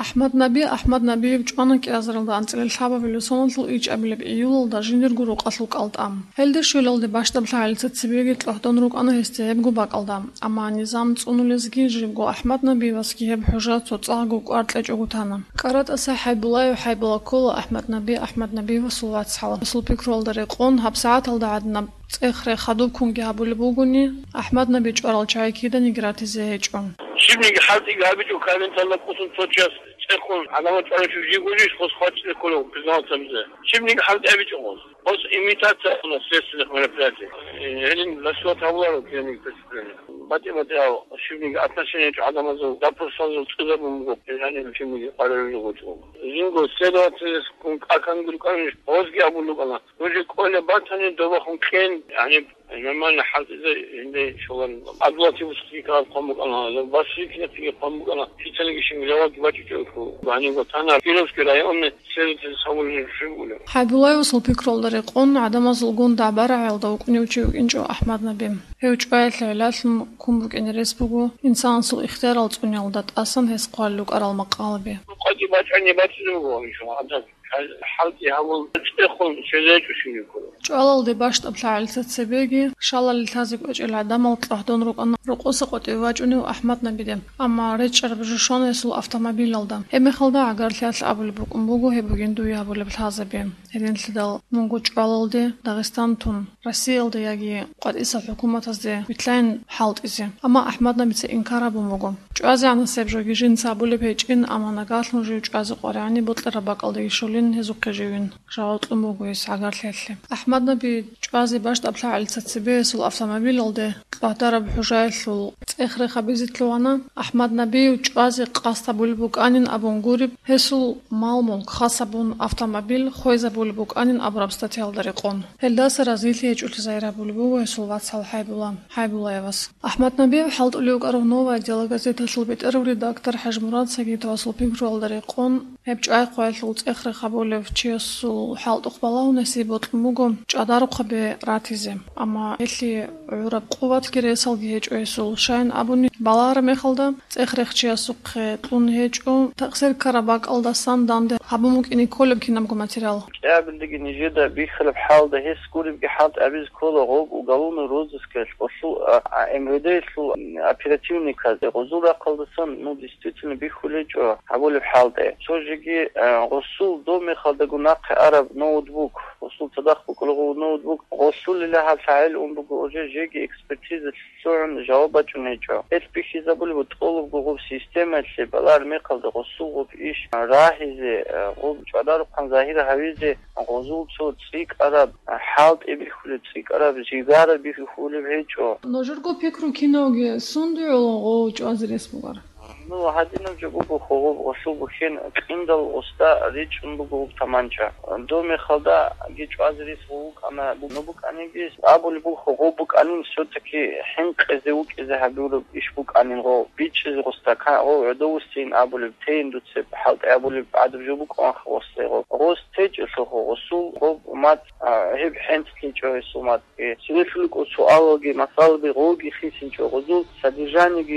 Аҳмад Набиев ҷуанаки азралда анцӀлилхӀябавили сонатл ичӀабилиб июлалда жиниргу рукьасул кӀалтӀам. Хелдер шуйлалди баштаблъхӀяли цацибеги тлъугьдун рукӀана гьесдиэбгу бакӀалда. Амма низам цӀунулезги жибгу Аҳмад Набиеваски гьеб хӀужа цоцӀагъгу кӀвартлӀечӀугутана. КӀарат аса ХӀяйбуллаев ХӀяйбуллакола Аҳмад Набиевасул вацхӀяла. Асул пикруалдари къон ҳабсагӀаталда гӀяднаб цӀехре хадубкунги ҳабули бугуни Аҳмад Наби чӀварал чайкидани гратизе хӀечӀун. Шибниги халти габичу кавенталла кусун сочас цехун адама чарачу жигулиш хос хочет коло признался. Шибниги халти абичу хос. Хос имитация у нас следственных мероприятий. Элин ласуат авлару кемик преступления. Математика шибниги отношения к адама за допросанзу цузабумгу пирани шибниги параллельно гочу. Зинго следователь кун акангурканиш озги абулукана. Уже коле батани добахун кен yani Normal halde inde şolan adlati uskika pamuk ana basrikine peki pamuk ana fitalik işin cevap bakıyor ku bani vatana Kirovski rayonu seyirci savunuyor şuyle ХӀяйбуллаев асул пикруалдари къон гӀядамазул гун дягӀбарахӀелда укӀнивчив инчӀу Аҳмад Набим. ХӀевчӀваэтлъи гӀилалъум кумбукӀини ресбугу инсан асул ихтиярал цӀунялда тӀасан гьес къуаллук арал макъалаби. Qadi bachani batlugo şu anda halti havul tıxun şezeç üşünü kulu. ჭვალალდი ბაშტაბლაილი ცაცებეგი შალალი თაზი კოჭელა დამალტყდონ როყოსა ყოტი ვაჭუნი აჰმად ნაბიდე ამა რეჭერბჟუშონ ესულ ავტომობილალდა ემეხალდა აგარლიალ აბული ბუკუმბუგუ ჰებუგინ დუი აბული ბლაზები ერენლდალ მუნგუ ჭვალალდი დაღესტანთუნ რასიალდი იაგი ყოტისა ჰუკუმათაზე ვითლაინ ჰალტიზე ამა აჰმად ნაბიცე ინკარაბუ მუგუ ჭვაზე ანასებჟოგი ჟინცა აბული ფეჭკინ ამანა გალუნჟი ჭვაზე ყორანი ბუტლერა ბაკალდი შოლინ ჰეზუქეჟივინ ჟაუტლუ მუგუ ეს აგარლიალli Аҳмад Наби ჭვაზე ბაშტაბლაილი ცაცებე ესულ ავტომობილალდი ყატარაბ ჰუჟაილულ წეხრე ხაბიზითლუანა Аҳмад Наби ჭვაზე ყასტაბული ბუკანინ აბუნგური ესულ მალმულ ხასაბუნ ავტომობილ ხოიზაბული ბუკანინ აბრაბსტათიალდარი ყონ ჰელდას разили ეჭული ზაირაბული ბუ ესულ ვაცალ ХӀяйбуллаевас Аҳмад Наби ҳалтули укаров нова дела газета шлбитер редактор Ҳажмурат Сагитовасул пикруалдари қон ҳебჭай қойлул წეხრე ხაბულев чиесул ҳалтуқбалау насиботлмуго ჭადარუხაბე რათიზე ამა ელი ურაბ ყუვათ გირესალგი ეჭოესულ შაინ აბუნი ბალარ მეხალდა წეხრე ხჩიასუხე ტუნ ეჭო ტახსერ კარაბაკ ალდასან დამდე აბუმუკინი კოლებ კინამგო მატერიალ قابلدگی نجدا بیخلب حال ده هست کوریم که حالت عبیز کلا غوب و قانون روزش کش قصو امروده شو оперативный каз غزول قلدسان نو действительно بیخولی جو حول حال ده سوژگی غسول دو میخالده گناق عرب نوتبوک غسول صداق بکلو نوتبوک غسول لها فعل اون بگو جيجي اكسپرتیز سورن جوابات نيجو اس بيشي زبول بتقولوا بغو سيستم اللي بلار میخالده غسول غوب ايش راهزه غوب جدار قن ظاهر هویزه غزول صوت تسيك عرب حالت بيخولی تسيك عرب جيگار بيخولی بهجو نوجرگو پکرو کینوگه سوندیولو ჭვაზე რესმუგარ Ну, hadino jogу khogub غسول بخين قندل استا ريچ بگو تمانچا دو میخالده گی ჭვაზრის ხუк ამა ნუბუკ ანიგის აბული ბუ ხოგუბუკ ანინ სოტკი ჰინყეზე უკეზე ჰაბულუ იშბუკ ანინ ღო ბიჩზე ღოსტაკა ო ედოუსინ აბული თეინდუცე ჰალტ აბული ადრჯუბუკ ხოსე ღო ღოსტეჭ ხო ღოსულ ღო მათ ჰებ ჰენცკი ჭოესუ მათ სინეფლიკო სუალოგი მასალბი ღოგი ხისინჭო ღოზულ სადიჟანიგი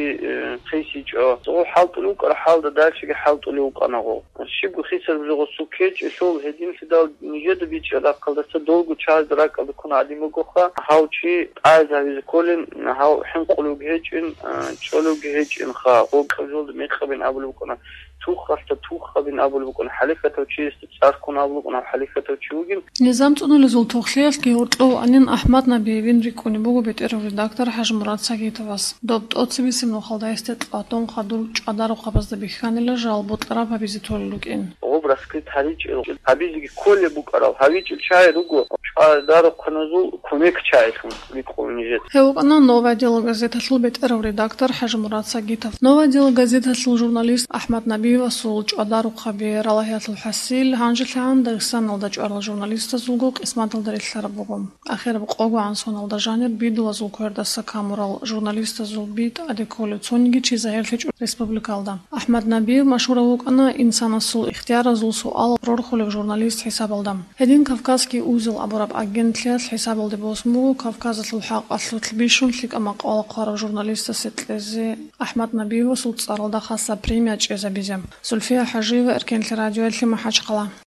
ხისიჭო زو حالتلو كر حال دالش كي حالتلو قناغو شيبو خيسر بزغو سوكيج شو هدين سدال نيجد بيچ يلا قلدس دولغو چاز درا قد كون اديمو گوخا هاوچي از از كولن هاو حنقلو گهچن چولو گهچن خا او قزول ميخبن ابلو كنا توخبن ابلو كنا حليفته چيست صار كنا ابلو كنا حليفته چوگين نظام تونلزول توخليال كي ورطو انين احمد نبيين ريكوني بوگو بيتر редактор Ҳажмурат Сагитовас добт оцбисим нохалда эстет атон خدور ჭადარო ყაბაზდა ბიხანელა ჟალბოტყარა ბაბიზითოლუკინ об раскрыт харич хабизги коле букарал хавич чай руго ჭადარო ქნოზულ ქომეკ чайხუნ ვიყოლნიჟეთ ჰეუკანა ნოვა დელო გაზета шлбетер редактор Ҳажмурат Сагитов нова дел газета шл журналист Аҳмад Набиев асул ჭადარო ხაბე რალაჰიათულ ჰასილ ჰანჯლან დაგსანალდა ჭვარალ ჟურნალისტა ზულგო ყისმათალდა რიხარაბოგო ახერებ ყოგო ანსონალდა ჟანერ ბიდულა ზულქერდა საკამურალ ჟურნალისტა ზულბით ადეკოლე ცონიგი ჩიზა республикалда Аҳмад Набиев машҳура вукана инсан асул ихтиёр азул суал прорхулев журналист ҳисабалда ҳедин кавказский узел абура Араб агентлиас حساب الدبوسمو كافكاز الحق أصلت البيشون لك أما قال قارب جورناليست ستلزي أحمد نبيه سلطة أردا خاصة بريمير إذا بيزم سلفيا حجيوة أركان الراديو اللي ما حاج قلا